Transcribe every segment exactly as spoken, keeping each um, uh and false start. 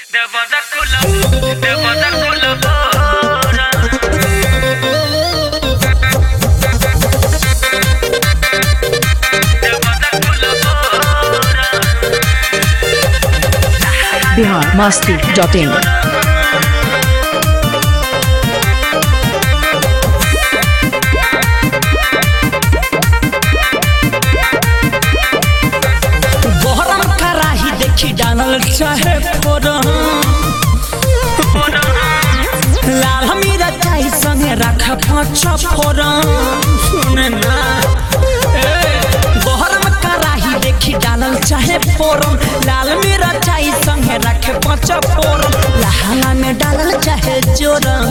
Bihar Masti dot in. गरम कराही देखी डालल चाहे फोरन लाल मीरा चाही संगे रखा पाँच फोरन सुने ना गरम कराही देखी डालल चाहे फोरन लाल मीरा चाही संगे रखे पाँच फोरन लहंगा में डालल चाहे जोरन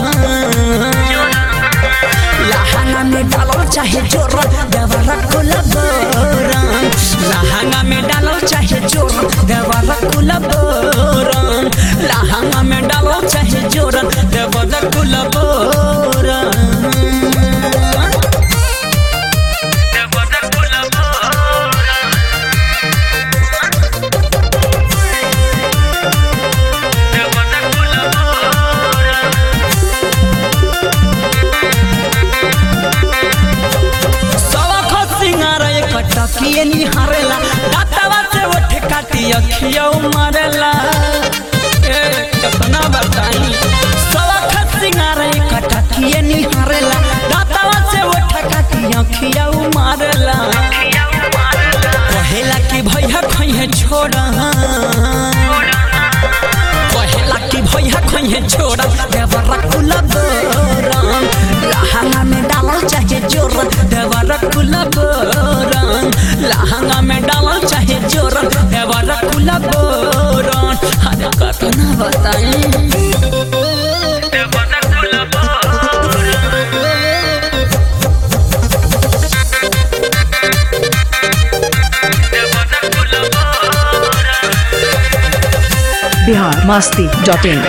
लहंगा में डालल चाहे जोरन देवरा कुलबोरन लहंगा में डालल चाहे जोरन देवरा कुलबोरन लहंगा में डालल चाहे जोरन देवरा कुलबोरन टकिए निहारेला दातावा से उठ काटी अखिया मारेला ए कितना बताई सवा खसिंगार एक टकिए निहारेला दातावा से उठ काटी अखिया मारेला कहेला कि भैया खइहे छोड़ा कहेला कि भैया खइहे छोड़ा देवरा कुलबोरन लहंगा में डालल चाहे जोरन देवरा कुलबोरन लहंगा में डालल चाहे जोरन देवरा कुलबोरन अरे कतना बताई बिहार मस्ती डॉट इन।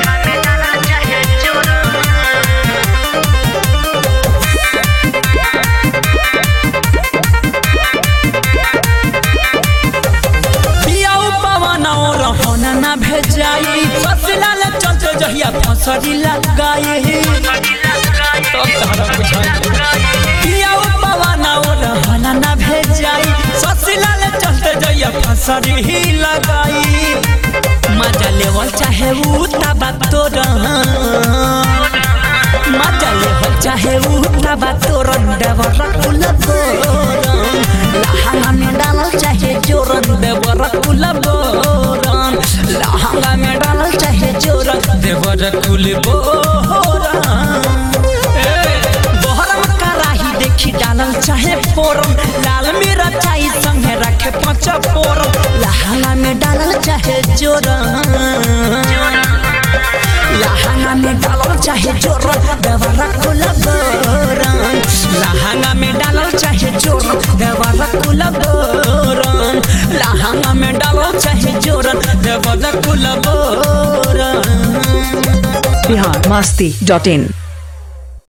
ना भेजाई फसला ले चलते जहिया फसरी लगाए तो तारा बुझाई पिया पवाना रहना ना भेजाई फसला ले चलते जहिया फसरी ही लगाई मजा लेवल चाहे उ तबा तोरन मजा लेवल चाहे उ तबा तोरन देवरा कुलबोरन लहंगा में डालल चाहे जोरन देवरा कुलबोरन लहंगा में डालल चाहे जोरन देवरा कुलबोरन गरम कराही देखी डालल चाहे फोरन लाल मीरा चाही संगे रखे पाँच फोरन लहंगा में डालल चाहे जोरन लहंगा में डालल चाहे जोरन देवरा कुलबोरन लहंगा में डालल चाहे जोरन देवरा कुलबोरन लहंगा में डालल चाहे जोरन देवरा कुलबोरन बिहार मस्ती डॉट इन।